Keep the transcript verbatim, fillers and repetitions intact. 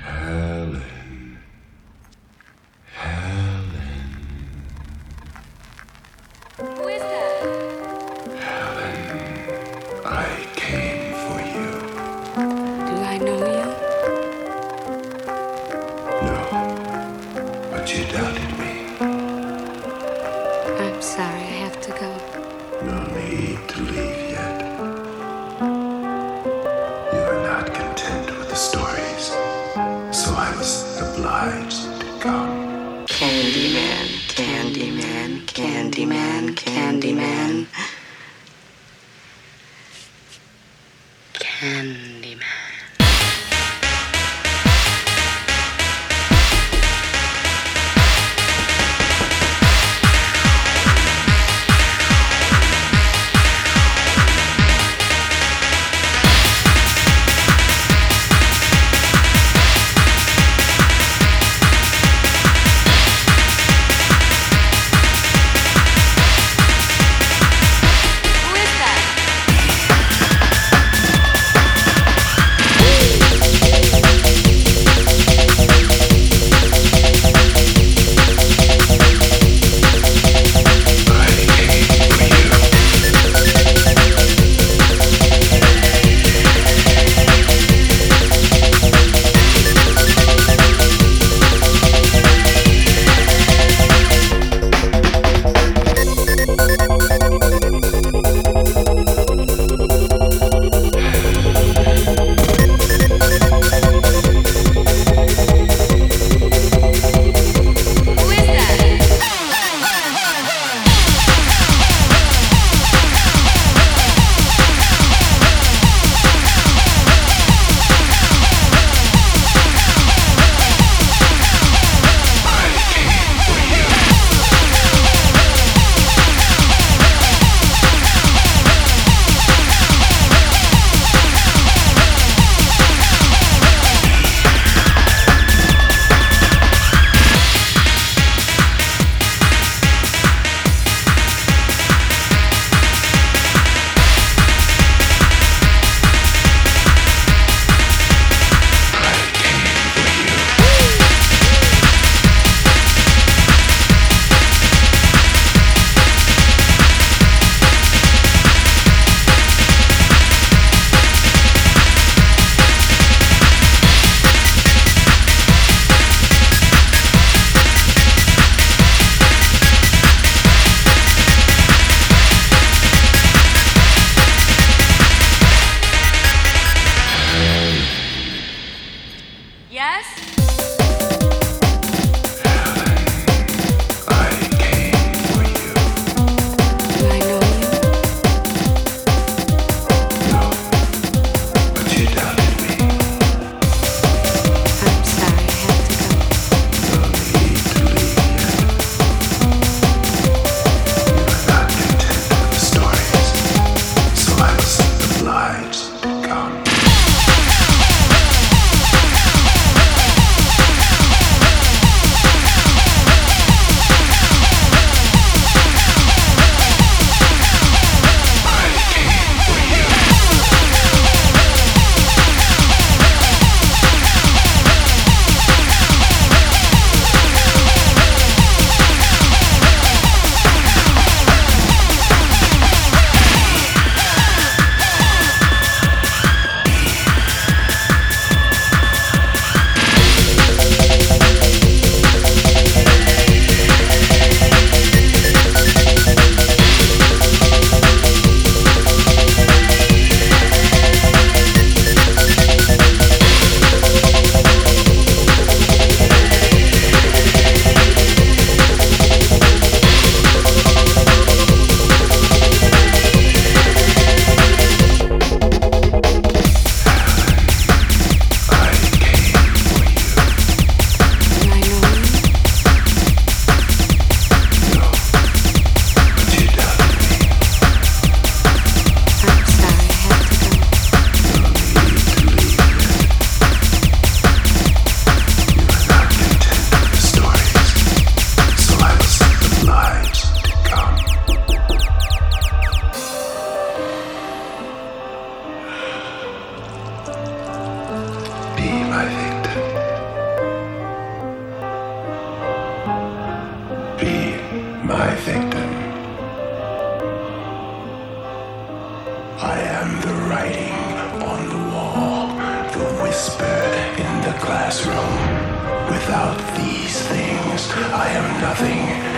Helen, Helen, Who is that? I came for you. Do I know you? No, but you doubted me. I'm sorry, I have to go. No need to leave yet. You are not content with the stories, so I was obliged to come. Candyman, Candyman, Candyman, Candyman. Candyman. Who is that? Who is that? Yes? I came for you. Do I know you? No, but you doubted me. I'm sorry, I have to go. No need to leave yet. You are not content with the stories, so I was obliged to come. victim. I am the writing on the wall, the whisper in the classroom. Without these things, I am nothing.